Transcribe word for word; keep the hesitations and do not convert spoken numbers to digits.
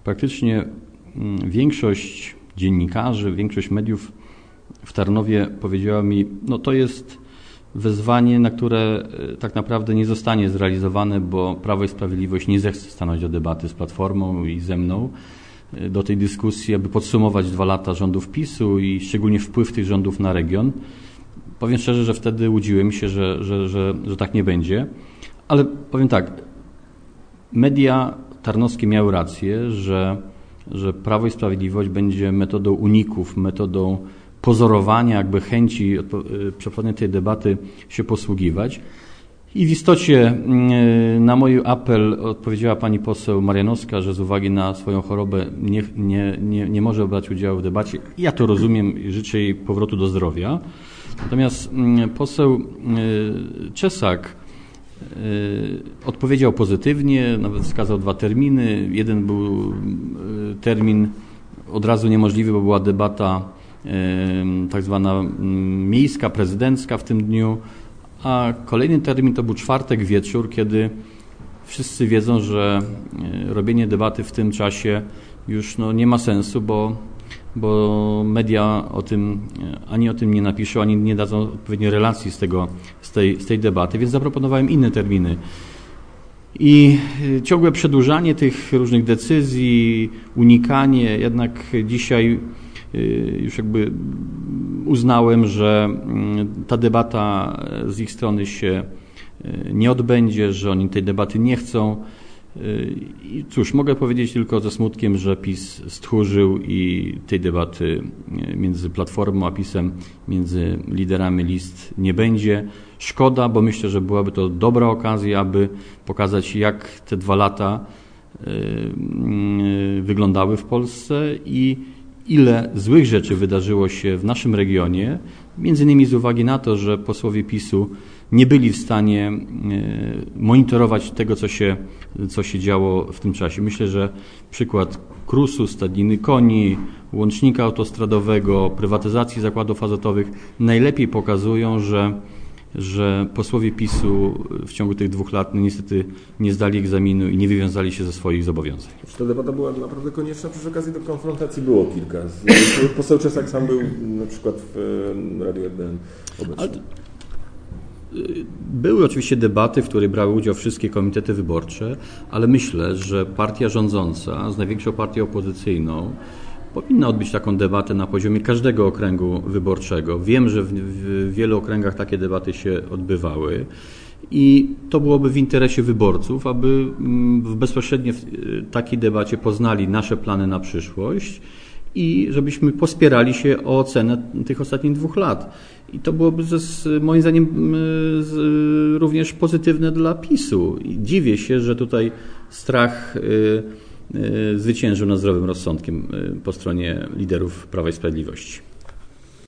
praktycznie większość dziennikarzy, większość mediów w Tarnowie powiedziała mi, no to jest wezwanie, na które tak naprawdę nie zostanie zrealizowane, bo Prawo i Sprawiedliwość nie zechce stanąć do debaty z Platformą i ze mną do tej dyskusji, aby podsumować dwa lata rządów PiSu i szczególnie wpływ tych rządów na region. Powiem szczerze, że wtedy łudziłem się, że, że, że, że tak nie będzie, ale powiem tak, media tarnowskie miały rację, że, że Prawo i Sprawiedliwość będzie metodą uników, metodą pozorowania, jakby chęci przeprowadzenia tej debaty się posługiwać. I w istocie na mój apel odpowiedziała pani poseł Marianowska, że z uwagi na swoją chorobę nie, nie, nie, nie może brać udziału w debacie. Ja to rozumiem i życzę jej powrotu do zdrowia. Natomiast poseł Czesak odpowiedział pozytywnie, nawet wskazał dwa terminy. Jeden był termin od razu niemożliwy, bo była debata tak zwana miejska, prezydencka w tym dniu, a kolejny termin to był czwartek wieczór, kiedy wszyscy wiedzą, że robienie debaty w tym czasie już no, nie ma sensu, bo, bo media o tym, ani o tym nie napiszą, ani nie dadzą odpowiedniej relacji z, tego, z, tej, z tej debaty, więc zaproponowałem inne terminy. I ciągłe przedłużanie tych różnych decyzji, unikanie, jednak dzisiaj już jakby uznałem, że ta debata z ich strony się nie odbędzie, że oni tej debaty nie chcą. I cóż, mogę powiedzieć tylko ze smutkiem, że PiS stchórzył i tej debaty między Platformą a PiS-em, między liderami list nie będzie. Szkoda, bo myślę, że byłaby to dobra okazja, aby pokazać, jak te dwa lata wyglądały w Polsce i ile złych rzeczy wydarzyło się w naszym regionie, między innymi z uwagi na to, że posłowie PiSu nie byli w stanie monitorować tego, co się, co się działo w tym czasie. Myślę, że przykład Krusu, stadniny koni, łącznika autostradowego, prywatyzacji zakładów azotowych najlepiej pokazują, że że posłowie PiSu w ciągu tych dwóch lat no niestety nie zdali egzaminu i nie wywiązali się ze swoich zobowiązań. Czy ta debata była naprawdę konieczna? Przy okazji do konfrontacji było kilka. Poseł Czesak sam był na przykład w Radiu R D N obecny. Były oczywiście debaty, w których brały udział wszystkie komitety wyborcze, ale myślę, że partia rządząca z największą partią opozycyjną powinna odbyć taką debatę na poziomie każdego okręgu wyborczego. Wiem, że w, w wielu okręgach takie debaty się odbywały i to byłoby w interesie wyborców, aby w bezpośrednio w takiej debacie poznali nasze plany na przyszłość i żebyśmy pospierali się o ocenę tych ostatnich dwóch lat. I to byłoby moim zdaniem również pozytywne dla PiSu. I dziwię się, że tutaj strach zwyciężył nad zdrowym rozsądkiem po stronie liderów Prawa i Sprawiedliwości.